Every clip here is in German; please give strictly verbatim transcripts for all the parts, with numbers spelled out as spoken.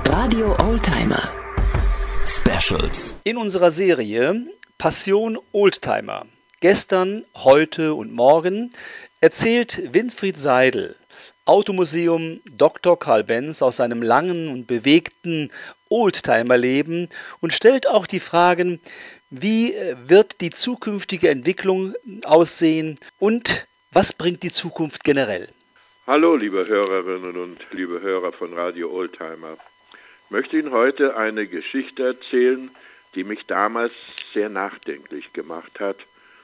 Radio Oldtimer Specials. In unserer Serie Passion Oldtimer, gestern, heute und morgen, erzählt Winfried Seidel, Automuseum Doktor Karl Benz, aus seinem langen und bewegten Oldtimerleben und stellt auch die Fragen, wie wird die zukünftige Entwicklung aussehen und was bringt die Zukunft generell? Hallo, liebe Hörerinnen und liebe Hörer von Radio Oldtimer. Ich möchte Ihnen heute eine Geschichte erzählen, die mich damals sehr nachdenklich gemacht hat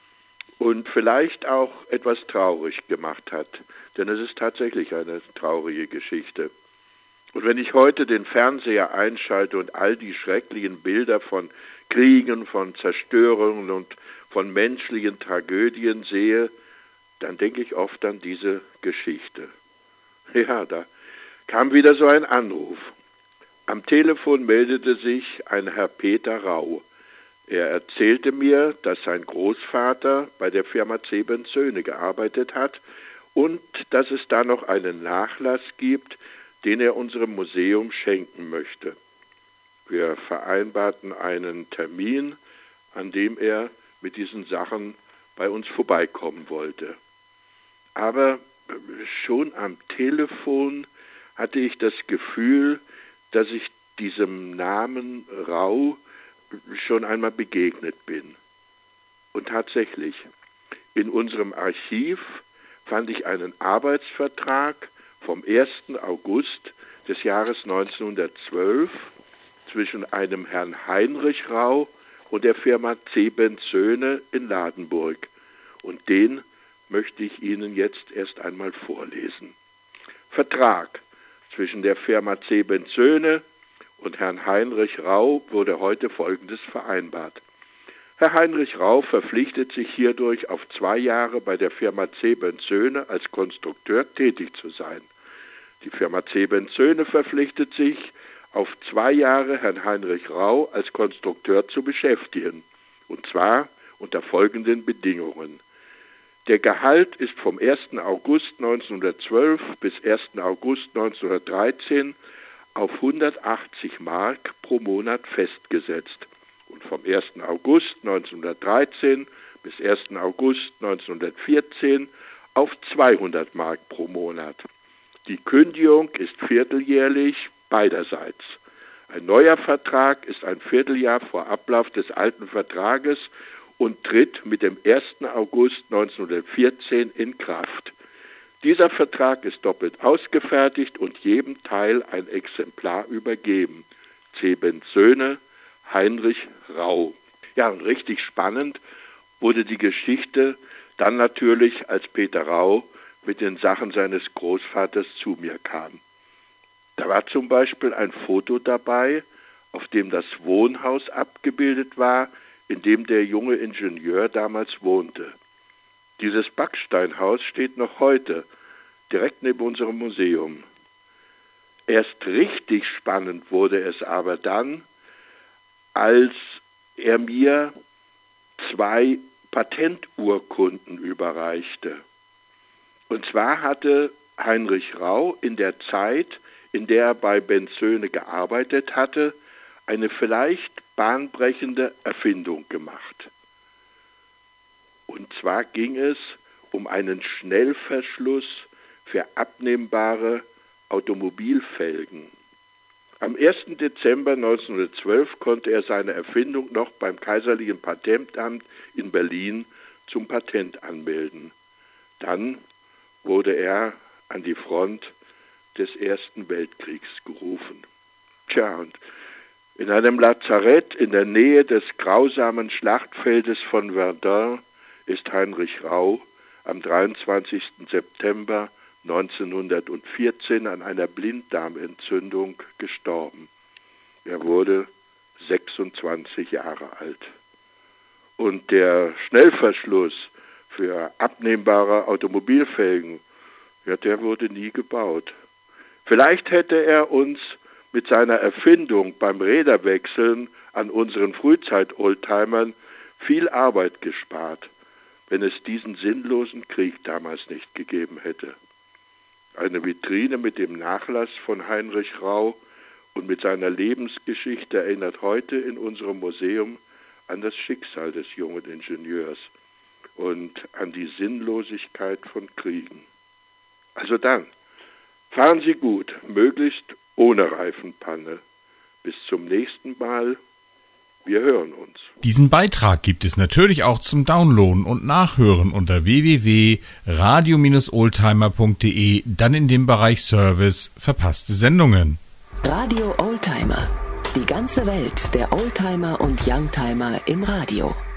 und vielleicht auch etwas traurig gemacht hat, denn es ist tatsächlich eine traurige Geschichte. Und wenn ich heute den Fernseher einschalte und all die schrecklichen Bilder von Kriegen, von Zerstörungen und von menschlichen Tragödien sehe, dann denke ich oft an diese Geschichte. Ja, da kam wieder so ein Anruf. Am Telefon meldete sich ein Herr Peter Rau. Er erzählte mir, dass sein Großvater bei der Firma Zehbenz Söhne gearbeitet hat und dass es da noch einen Nachlass gibt, den er unserem Museum schenken möchte. Wir vereinbarten einen Termin, an dem er mit diesen Sachen bei uns vorbeikommen wollte. Aber schon am Telefon hatte ich das Gefühl, dass ich diesem Namen Rau schon einmal begegnet bin. Und tatsächlich, in unserem Archiv fand ich einen Arbeitsvertrag vom ersten August des Jahres neunzehnhundertzwölf zwischen einem Herrn Heinrich Rau und der Firma Zehbenz Söhne in Ladenburg. Und den möchte ich Ihnen jetzt erst einmal vorlesen. Vertrag zwischen der Firma Zehbenz Söhne und Herrn Heinrich Rau wurde heute Folgendes vereinbart. Herr Heinrich Rau verpflichtet sich hierdurch auf zwei Jahre bei der Firma Zehbenz Söhne als Konstrukteur tätig zu sein. Die Firma Zehbenz Söhne verpflichtet sich, auf zwei Jahre Herrn Heinrich Rau als Konstrukteur zu beschäftigen, und zwar unter folgenden Bedingungen. Der Gehalt ist vom ersten August neunzehnhundertzwölf bis ersten August neunzehnhundertdreizehn auf hundertachtzig Mark pro Monat festgesetzt und vom ersten August neunzehnhundertdreizehn bis ersten August neunzehnhundertvierzehn auf zweihundert Mark pro Monat. Die Kündigung ist vierteljährlich beiderseits. Ein neuer Vertrag ist ein Vierteljahr vor Ablauf des alten Vertrages und tritt mit dem ersten August neunzehnhundertvierzehn in Kraft. Dieser Vertrag ist doppelt ausgefertigt und jedem Teil ein Exemplar übergeben. Zehbenz Söhne, Heinrich Rau. Ja, und richtig spannend wurde die Geschichte dann natürlich, als Peter Rau mit den Sachen seines Großvaters zu mir kam. Da war zum Beispiel ein Foto dabei, auf dem das Wohnhaus abgebildet war, in dem der junge Ingenieur damals wohnte. Dieses Backsteinhaus steht noch heute direkt neben unserem Museum. Erst richtig spannend wurde es aber dann, als er mir zwei Patenturkunden überreichte. Und zwar hatte Heinrich Rau in der Zeit, in der er bei Benz Söhne gearbeitet hatte, eine vielleicht bahnbrechende Erfindung gemacht. Und zwar ging es um einen Schnellverschluss für abnehmbare Automobilfelgen. Am ersten Dezember neunzehnhundertzwölf konnte er seine Erfindung noch beim Kaiserlichen Patentamt in Berlin zum Patent anmelden. Dann wurde er an die Front des Ersten Weltkriegs gerufen. Tja, und in einem Lazarett in der Nähe des grausamen Schlachtfeldes von Verdun ist Heinrich Rau am dreiundzwanzigsten September neunzehnhundertvierzehn an einer Blinddarmentzündung gestorben. Er wurde sechsundzwanzig Jahre alt. Und der Schnellverschluss für abnehmbare Automobilfelgen, ja, der wurde nie gebaut. Vielleicht hätte er uns mit seiner Erfindung beim Räderwechseln an unseren Frühzeit-Oldtimern viel Arbeit gespart, wenn es diesen sinnlosen Krieg damals nicht gegeben hätte. Eine Vitrine mit dem Nachlass von Heinrich Rau und mit seiner Lebensgeschichte erinnert heute in unserem Museum an das Schicksal des jungen Ingenieurs und an die Sinnlosigkeit von Kriegen. Also dann, fahren Sie gut, möglichst ohne Reifenpanne. Bis zum nächsten Mal. Wir hören uns. Diesen Beitrag gibt es natürlich auch zum Downloaden und Nachhören unter w w w punkt radio Bindestrich oldtimer punkt de, dann in dem Bereich Service verpasste Sendungen. Radio Oldtimer. Die ganze Welt der Oldtimer und Youngtimer im Radio.